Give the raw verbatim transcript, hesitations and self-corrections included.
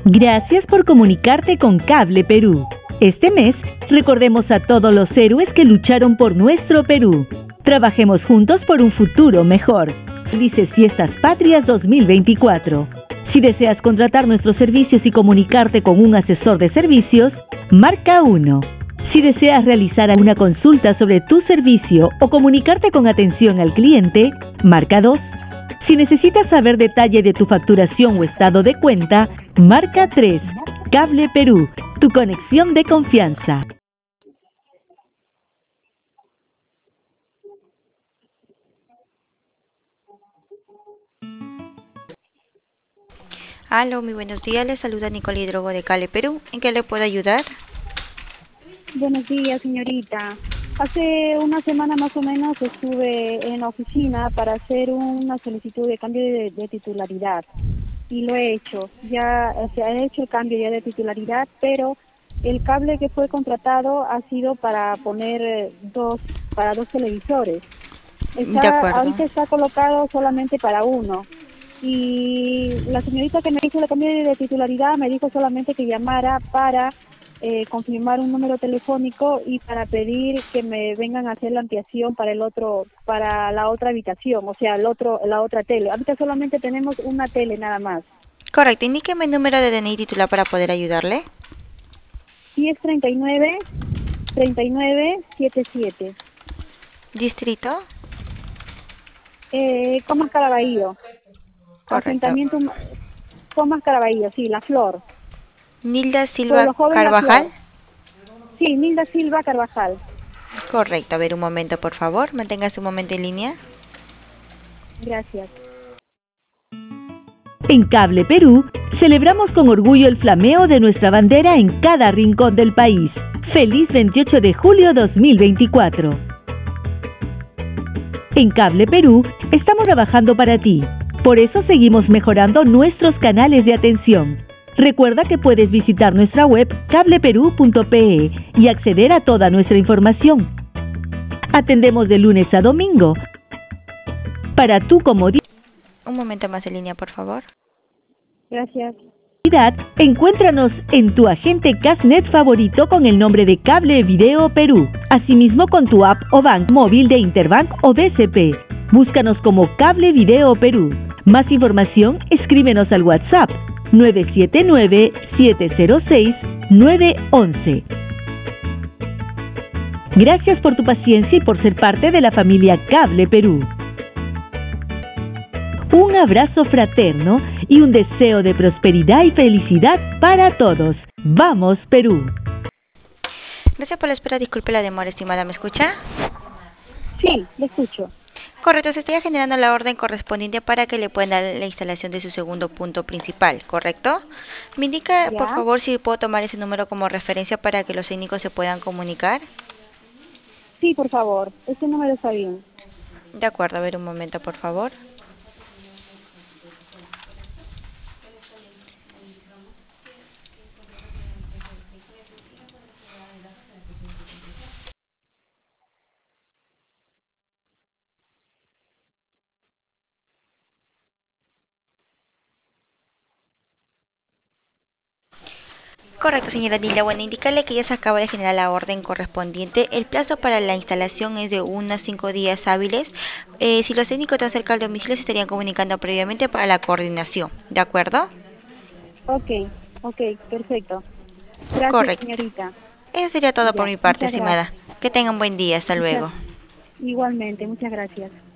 Gracias por comunicarte con Cable Perú. Este mes, recordemos a todos los héroes que lucharon por nuestro Perú. Trabajemos juntos por un futuro mejor. Felices Fiestas Patrias dos mil veinticuatro. Si deseas contratar nuestros servicios y comunicarte con un asesor de servicios, marca uno. Si deseas realizar una consulta sobre tu servicio o comunicarte con atención al cliente, marca dos. Si necesitas saber detalle de tu facturación o estado de cuenta, marca tres. Cable Perú, tu conexión de confianza. Aló, muy buenos días. Les saluda Nicole Hidrogo de Cable Perú. ¿En qué le puedo ayudar? Buenos días, señorita. Hace una semana más o menos estuve en la oficina para hacer una solicitud de cambio de, de titularidad y lo he hecho. Ya se ha hecho el cambio ya de titularidad, pero el cable que fue contratado ha sido para poner eh, dos para dos televisores. De Está, acuerdo. ahorita está colocado solamente para uno. Y la señorita que me hizo el cambio de titularidad me dijo solamente que llamara para eh, confirmar un número telefónico y para pedir que me vengan a hacer la ampliación para el otro, para la otra habitación, o sea, el otro, la otra tele. Ahorita solamente tenemos una tele nada más. Correcto. Indíqueme el número de D N I titular para poder ayudarle. diez treinta y nueve, treinta y nueve, setenta y siete. Distrito. Eh, Comas Caraballo. Correcto. Asentamiento Comas Caraballo, sí, La Flor. Nilda Silva Pueblo Joven La Carvajal. Flor. Sí, Nilda Silva Carvajal. Correcto. A ver, un momento, por favor. Manténgase un momento en línea. Gracias. En Cable Perú, celebramos con orgullo el flameo de nuestra bandera en cada rincón del país. ¡Feliz veintiocho de julio dos mil veinticuatro! En Cable Perú, estamos trabajando para ti. Por eso seguimos mejorando nuestros canales de atención. Recuerda que puedes visitar nuestra web cable perú punto pe y acceder a toda nuestra información. Atendemos de lunes a domingo. Para tu comodidad, Un momento más en línea, por favor. Gracias. encuéntranos en tu agente Casnet favorito con el nombre de Cable Video Perú. Asimismo con tu app o bank móvil de Interbank o B C P. Búscanos como Cable Video Perú. Más información, escríbenos al WhatsApp nueve siete nueve, siete cero seis, nueve uno uno. Gracias por tu paciencia y por ser parte de la familia Cable Perú. Un abrazo fraterno y un deseo de prosperidad y felicidad para todos. ¡Vamos, Perú! Gracias por la espera. Disculpe la demora, estimada. ¿Me escucha? Sí, le escucho. Correcto. Se está generando la orden correspondiente para que le puedan dar la instalación de su segundo punto principal, ¿correcto? Me indica, Ya. por favor, si puedo tomar ese número como referencia para que los técnicos se puedan comunicar. Sí, por favor. Ese número está bien. De acuerdo. A ver, un momento, por favor. Correcto, señora Nilda. Bueno, indicarle que ya se acaba de generar la orden correspondiente. El plazo para la instalación es de unos cinco días hábiles. Eh, si los técnicos están cerca del domicilio, se estarían comunicando previamente para la coordinación. ¿De acuerdo? Ok, ok, perfecto. Gracias, Correcto. señorita. Eso sería todo por Ya, mi parte, muchas estimada. gracias. Que tengan buen día. Hasta Muchas- luego. Igualmente, muchas gracias.